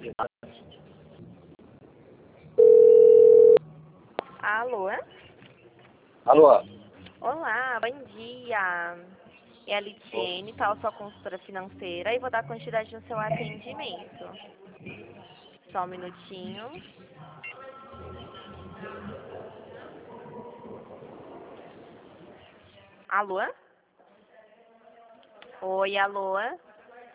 Alô? Alô? Olá, bom dia. É a Litiene, tal, sua consultora financeira, e vou dar continuidade no seu atendimento. Só um minutinho. Alô? Oi, alô?